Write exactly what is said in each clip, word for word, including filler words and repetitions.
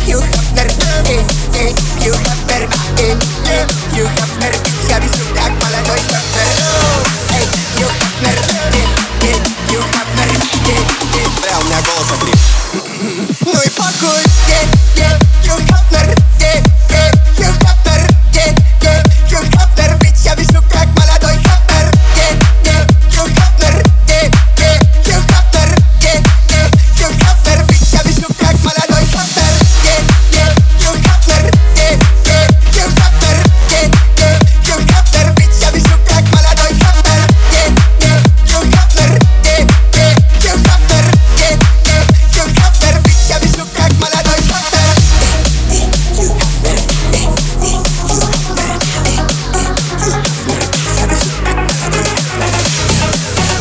you have nerve, эй, эй, you have nerve, эй, эй, you have nerve. Я везу как молодой шофер. Эй, you have nerve, эй, эй, you have nerve, эй, эй. Бля, у меня голос отрив. Ну и похуй, эй, эй, you have nerve, эй, эй, you have nerve, эй, эй, you have nerve. Ведь я везу как молодой шофер. Эй, эй, you have nerve, эй, эй, you have nerve, эй, эй, you have nerve. Ведь я везу как молодой шофер. Эй, эй, you have nerve, эй, эй, you have nerve, эй, эй, you have nerve. Ведь я везу как молодой шофер. Эй, эй, you have nerve, эй, эй, you have nerve, эй, эй, you have nerve. Ведь я везу как молодой шофер. Эй, эй, you have nerve, эй, эй, you have nerve, эй, эй, you have nerve. Я везу как молодой шофер.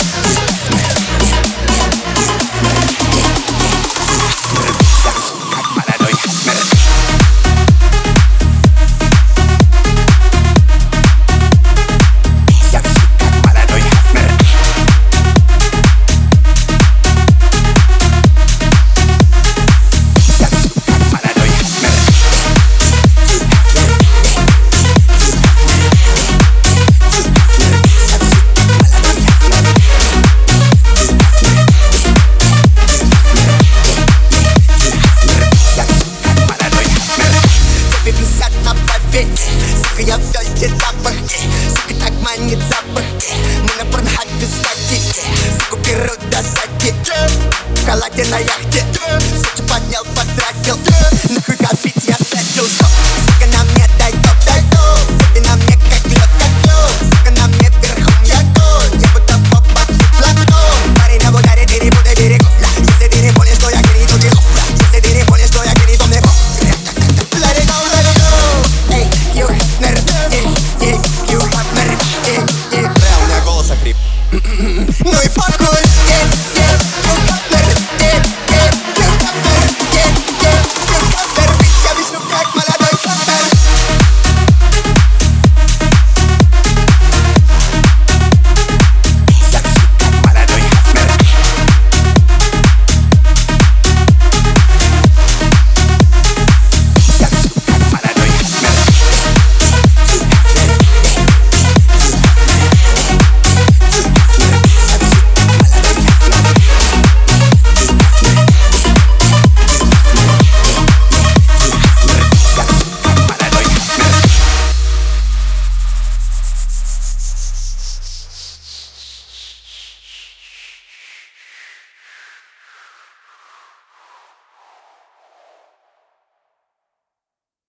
Сука, я в дольче запахи, сука, так манит запахи. Мы на порнхабе статики, сука, беру до сати. В халате на яхте, сучу поднял под